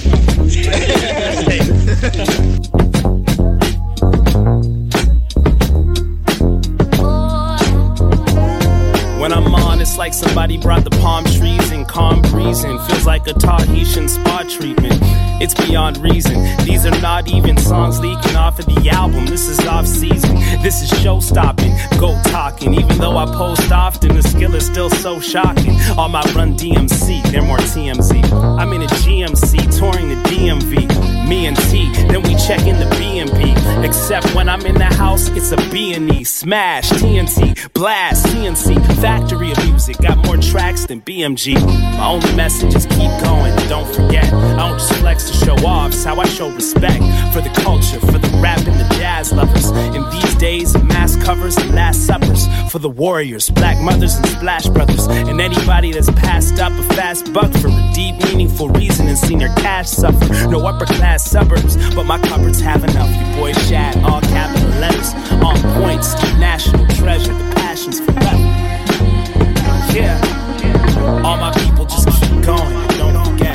When I'm on, it's like somebody brought the palm trees and calm breezing. Feels like a Tahitian spa treatment. It's beyond reason. These are not even songs leaking off of the album. This is off season. This is show stopping, go talking. Even though I post often, the skill is still so shocking. On my Run D M C, they're more T M Z. I'm in a G M C, touring the D M V. Me and T, then we check in the B and B. Except when I'm in the house, it's a B and E. Smash, T N T, blast, T N C. Factory of music, got more tracks than B M G. My only message is keep going, don't forget. I don't just flex to show off, it's how I show respect. For the culture, for the rap and the jazz lovers. In these days, mass covers and last suppers. For the warriors, black mothers and splash brothers. And anybody that's passed up a fast buck for a deep, meaningful reason and seen their cash suffer. No upper class suburbs, but my cupboards have enough. You boy Shad, all capital letters. On points, national treasure, the passion's forever. Yeah, all my people just keep going, don't forget.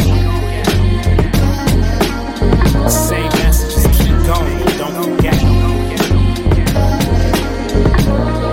Same message, just keep going, don't forget.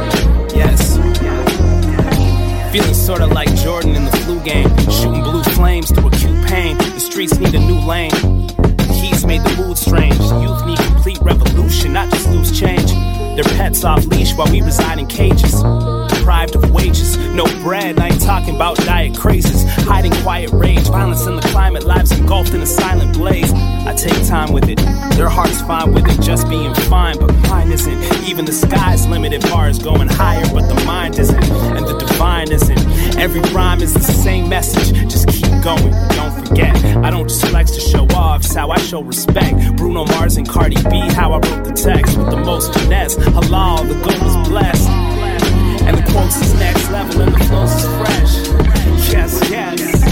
Their pets off leash while we reside in cages. Deprived of wages, no bread. I ain't talking about diet crazes. Hiding quiet rage, violence in the climate, lives engulfed in a silent blaze. I take time with it, their heart's fine with it, just being fine, but mine isn't. Even the sky's limited, bars going higher, but the mind isn't, and the divine isn't. Every rhyme is the same message, just keep going, don't forget. I don't just flex to show off, it's how I show respect. Bruno Mars and Cardi B, how I wrote the text with the most finesse. Halal, the goal is blessed. And the quotes is next level and the flows is fresh. Yes, yes.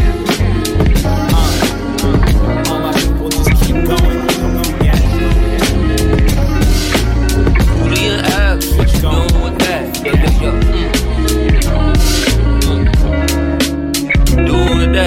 Uh, all my people just keep going. Come on, yeah. Who do you ask? What you doing with that? Yeah, yeah, mm. Doing with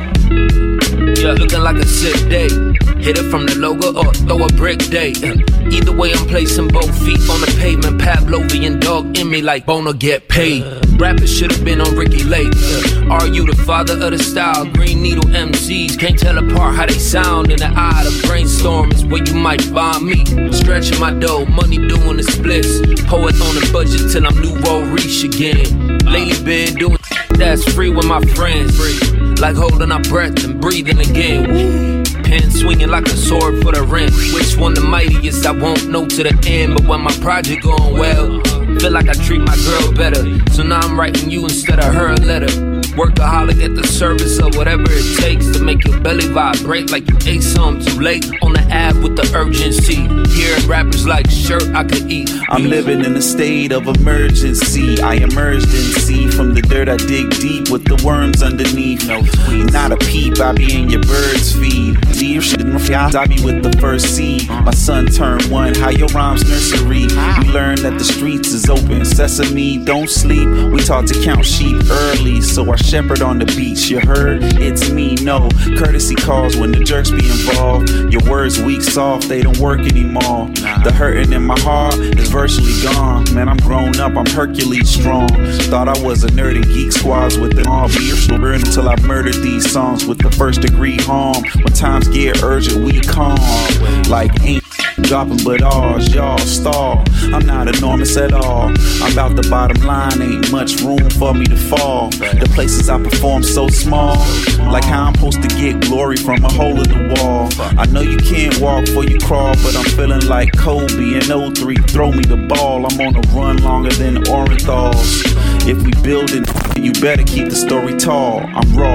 that. Yeah, looking like a sick day. Hit it from the logo or throw a brick day. Either way, I'm placing both feet on the pavement. Pavlovian dog in me like Bono get paid. Rappers should've been on Ricky Lake. Are you the father of the style? Green Needle M Cs can't tell apart how they sound in the eye. The brainstorm is where you might find me. Stretching my dough, money doing the splits. Poet on the budget till I'm nouveau riche again. Lately been doing that's free with my friends. Like holding our breath and breathing again. Pen swinging like a sword for the rent. Which one the mightiest, I won't know to the end. But when my project going well, feel like I treat my girl better. So now I'm writing you instead of her a letter. Workaholic at the service of whatever it takes to make your belly vibrate like you ate something too late. On the app with the urgency. Hearing rappers like shirt I could eat. I'm living in a state of emergency. I emerged in sea from the dirt I dig deep with the worms underneath. No tweets, not a peep. I be in your bird's feed. Leave shit in my fiance. I be with the first seed. My son turned one. How your rhymes nursery? We learned that the streets is open. Sesame, don't sleep. We taught to count sheep early, so I shepherd on the beach. You heard? It's me. No courtesy calls when the jerks be involved. Your words weak, soft. They don't work anymore. The hurting in my heart is virtually gone. Man, I'm grown up. I'm Hercules strong. Thought I was a nerd in geek squads with an all beer until I murdered these songs with the first degree harm. When times get urgent, we calm. Like ain't dropping, but ours, y'all stall. I'm not enormous at all. I'm about the bottom line. Ain't much room for me to fall. The places I perform so small. Like how I'm supposed to get glory from a hole in the wall. I know you can't walk before you crawl, but I'm feeling like Kobe in oh three. Throw me the ball. I'm on a run longer than Orenthal's. If we build it, you better keep the story tall. I'm raw.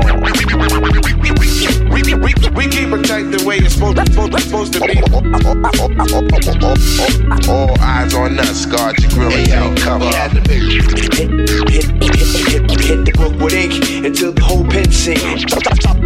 We, we, we, we keep it tight the way it's supposed, supposed, supposed to be. All eyes on us, guard your grill and hey, cover. Hit, hit, hit, hit, hit the book with ink until the whole pen sink. Stop, stop, stop,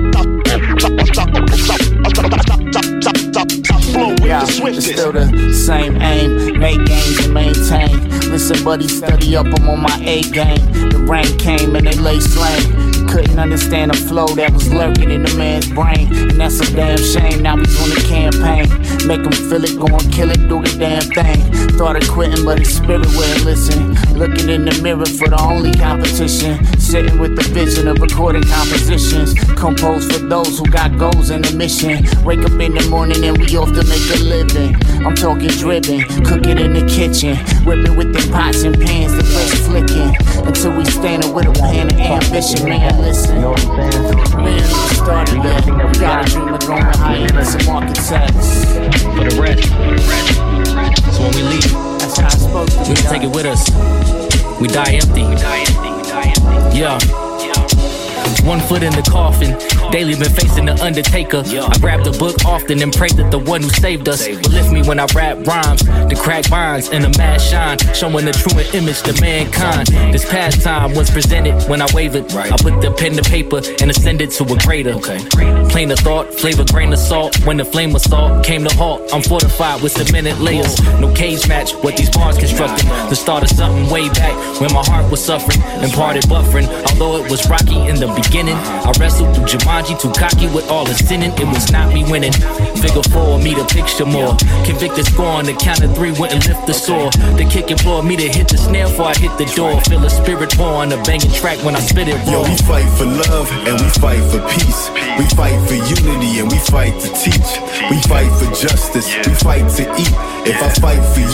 yeah, it's still the same aim, make gains and maintain. Listen, buddy, study up, I'm on my A game. The rain came and they lay slain. Couldn't understand the flow that was lurking in the man's brain. And that's a damn shame, now he's on the campaign. Make him feel it, go and kill it, do the damn thing. Thought of quitting, but his spirit wouldn't listen. Looking in the mirror for the only competition. Sitting with the vision of recording compositions. Compose for those who got goals and a mission. Wake up in the morning and we off to make a living. I'm talking driven, cooking in the kitchen. Whipping with them pots and pans, the fresh flicking. Until we standing with a pan of ambition, man. Listen, you know what I'm saying? Man, we started yet. We got a dream of going higher than some architects. For the rest, for the rest. So when we leave, that's how it's supposed to be. We can take it with us. We die empty. We die empty. We die empty. Yeah. One foot in the coffin, daily been facing the undertaker. I grab the book often and pray that the one who saved us will lift me when I rap rhymes. The crack binds and the mad shine, showing the true image to mankind. This pastime was presented when I wavered. I put the pen to paper and ascended to a greater. Plain of thought, flavor grain of salt. When the flame of salt came to halt, I'm fortified with cemented layers. No cage match what these bars constructed. The start of something way back when my heart was suffering and parted buffering. Although it was rocky in the beginning, I wrestled through Jumanji, too cocky with all the sinning. It was not me winning. Figure four, me to picture more. Convicted score on the count of three, wouldn't lift the sword. The kick implored me to hit the snare before I hit the door. Feel a spirit pour on a banging track when I spit it raw. Yo, we fight for love and we fight for peace. We fight for unity and we fight to teach. We fight for justice, we fight to eat. If I fight for you,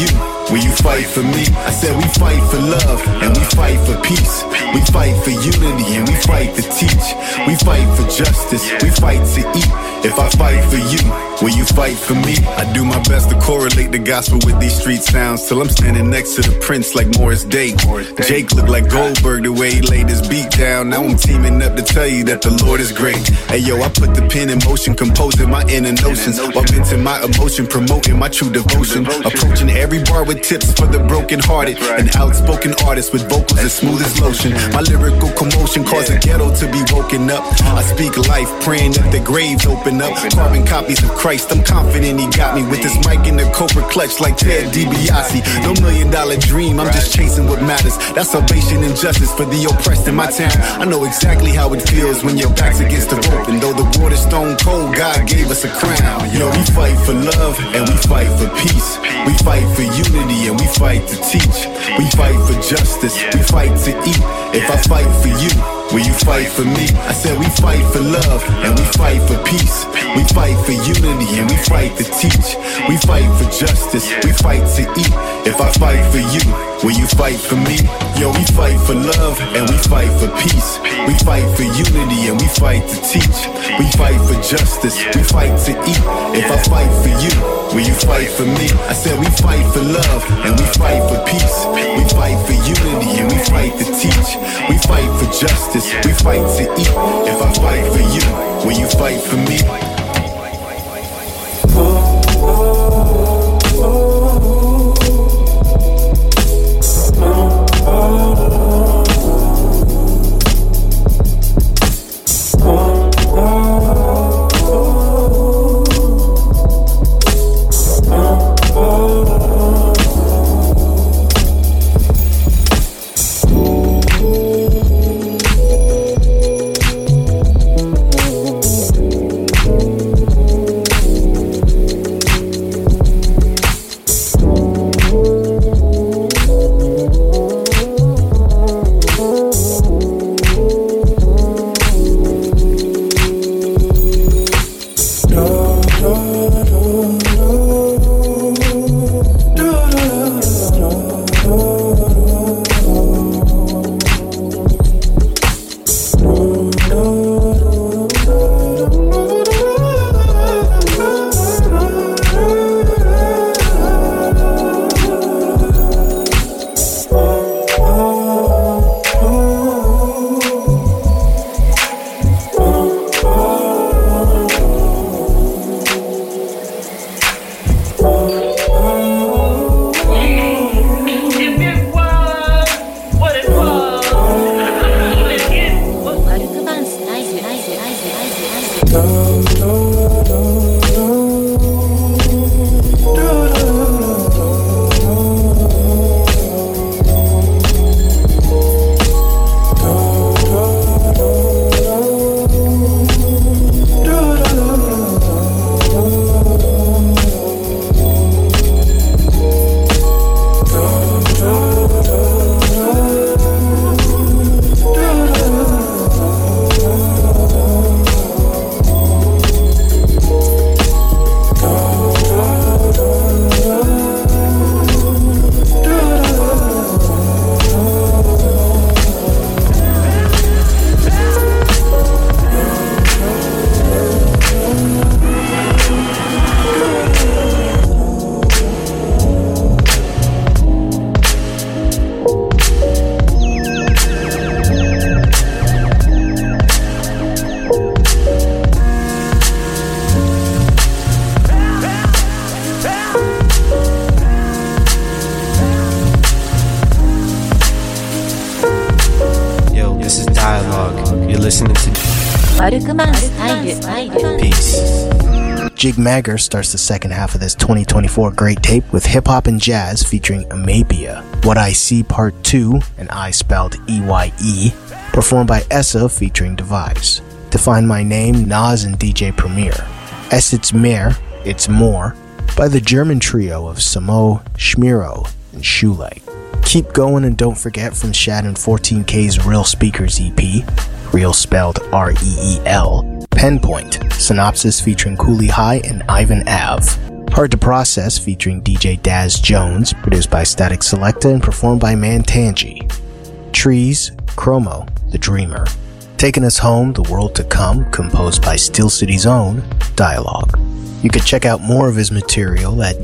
Will you fight for me? I said we fight for love and we fight for peace. We fight for unity and we fight to teach. We fight for justice, we fight to eat. If I fight for you, will you fight for me? I do my best to correlate the gospel with these street sounds till I'm standing next to the prince like Morris Day. Jake looked like Goldberg the way he laid his beat down. Now I'm teaming up to tell you that the Lord is great. Hey yo, I put the pen in motion, composing my inner notions, while venting my emotion, promoting my true devotion, approaching every bar with tips for the broken hearted. An outspoken artist with vocals as smooth as lotion. My lyrical commotion caused the ghetto to be woken up. I speak life, praying that the graves open up. Carbon copies of Christ, I'm confident he got me with this mic in the Cobra clutch like Ted DiBiase. No million dollar dream, I'm just chasing what matters. That's salvation and justice for the oppressed in my town. I know exactly how it feels when your back's against the rope, and though the water's stone cold, God gave us a crown. Yo, we fight for love and we fight for peace. We fight for unity and we fight to teach. We fight for justice, we fight to eat. If I fight for you, will you fight for me? I said we fight for love and we fight for peace. We fight for unity and we fight to teach. We fight for justice, we fight to eat. If I fight for you, will you fight for me? Yo, we fight for love and we fight for peace. We fight for unity and we fight to teach. We fight for justice, we fight to eat. If I fight for you, will you fight for me? I said we fight for love and we fight for peace. We fight for unity and we fight to teach. We fight for justice, we fight to eat. If I fight for you, will you fight for me? Peace. Jig Magger starts the second half of this twenty twenty-four great tape with hip hop and jazz featuring Amapia, What I See Part two, and I spelled E Y E, performed by Essa featuring Device. To Find My Name, Nas and D J Premier. Es It's Mehr, It's More, by the German trio of Samo, Schmiro, and Shule. Keep Going and Don't Forget from Shad and fourteen K's Real Speakers E P, Real spelled R E E L. Penpoint, Synopsis featuring Cooley High and Ivan Ave. Hard to Process featuring D J Daz Jones, produced by Static Selecta and performed by Mantangi. Trees, Chromo, The Dreamer. Taking Us Home, The World to Come, composed by Steel City's own Dialogue. You can check out more of his material at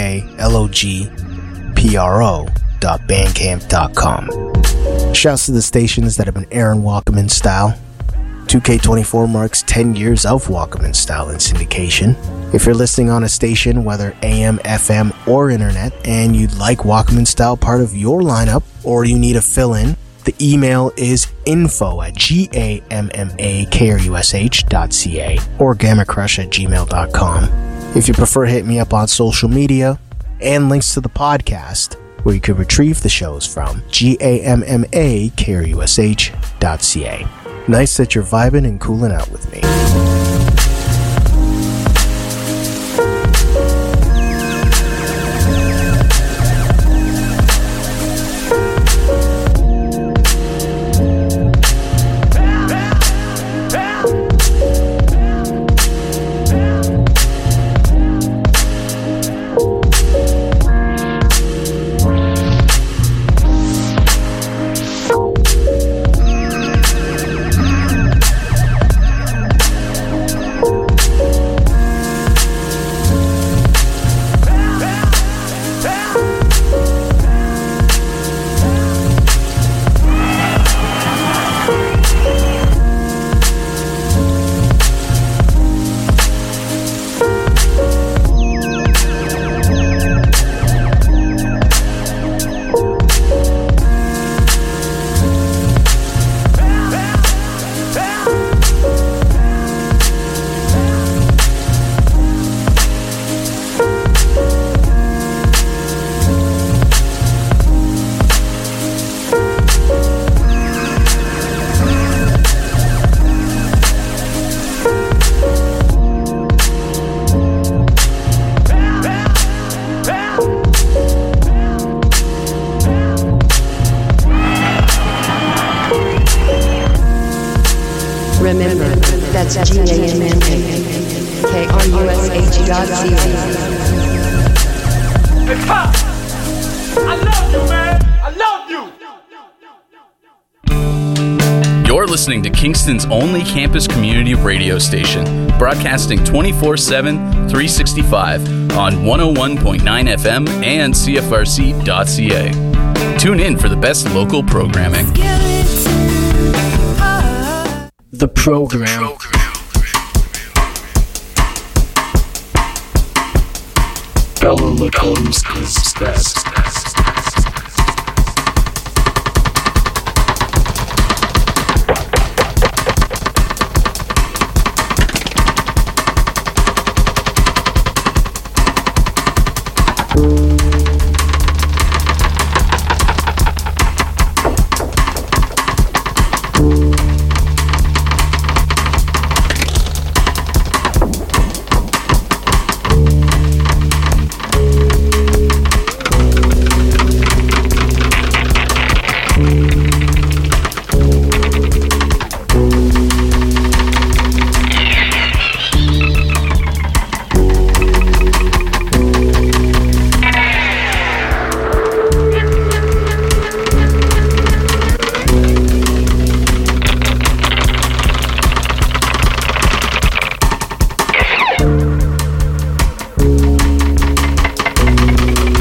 dialogpro dot bandcamp dot com. Shouts to the stations that have been airing Walkman Style. two K twenty-four marks ten years of Walkman Style in syndication. If you're listening on a station, whether A M, F M, or internet, and you'd like Walkman Style part of your lineup, or you need a fill-in, the email is info at gammakrush dot ca or gammacrush at gmail dot com. If you prefer, hit me up on social media and links to the podcast, where you could retrieve the shows from, gammakrush dot ca. Nice that you're vibing and cooling out with me. Remember, that's G A M M A K R U S H dot C A. Hey, Pop! I love you, man! I love you! You're listening to Kingston's only campus community radio station, broadcasting twenty-four seven, three sixty-five on one oh one point nine F M and C F R C dot C A. Tune in for the best local programming. The program. Bella Lacombs is best. Thank you.